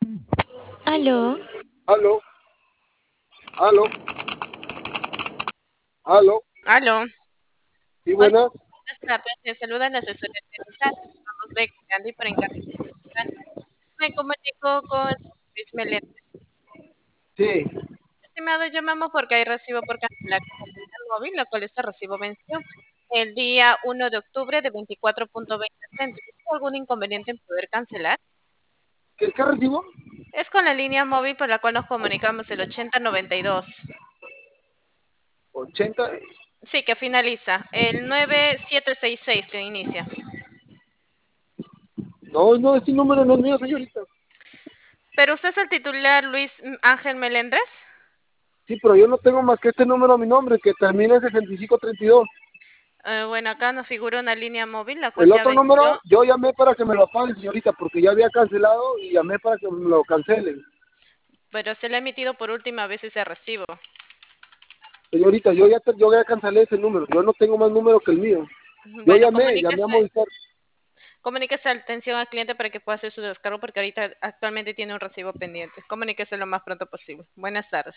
Aló, Aló, aló, aló. aló. Sí, Hola, buenas. buenas tardes. Me saluda la asesora técnica. Vamos de Gandhi por encargo. Me comunico con Luis Meléndez. Sí. Estimado, llamamos porque hay recibo por cancelar con el móvil, la cual este recibo venció el día 1 de octubre de 24.20 céntimos. ¿Algún inconveniente en poder cancelar? ¿Qué recibo? Es con la línea móvil por la cual nos comunicamos, el 8092. 80. Sí, que finaliza. El 9766 que inicia. No, no, ese número no es mío, señorita. ¿Pero usted es el titular Luis Ángel Melendres? Sí, pero yo no tengo más que este número a mi nombre, que termina en 6532. Bueno, acá nos figura una línea móvil, la cual El ya otro número, venció, yo llamé para que me lo paguen, señorita, porque ya había cancelado y llamé para que me lo cancelen. pero se le ha emitido por última vez ese recibo. Señorita, yo ya cancelé ese número. Yo no tengo más número que el mío. Yo Bueno, llamé a Movistar. comuníquese a atención al cliente para que pueda hacer su descargo porque ahorita actualmente tiene un recibo pendiente. Comuníquese lo más pronto posible. Buenas tardes.